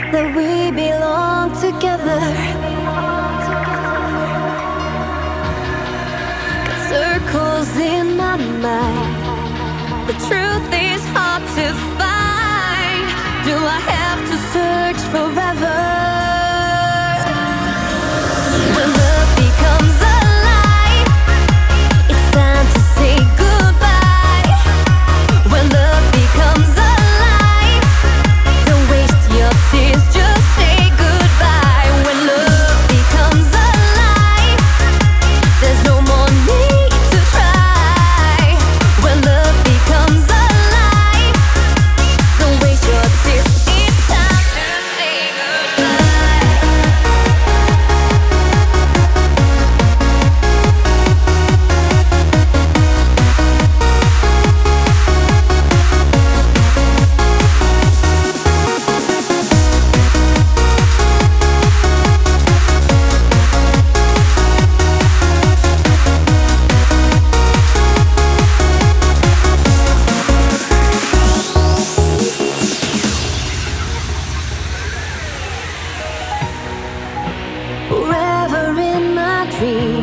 that we belong together. Got circles in my mind. The truth is hard to find. Do I have to search forever? When love becomes alive, it's time to say goodbye. When love becomes alive, don't waste your tears, just say goodbye. When love becomes alive, there's no more need to try. When love becomes alive, don't waste your tears, it's time to say goodbye. Forever in my dreams.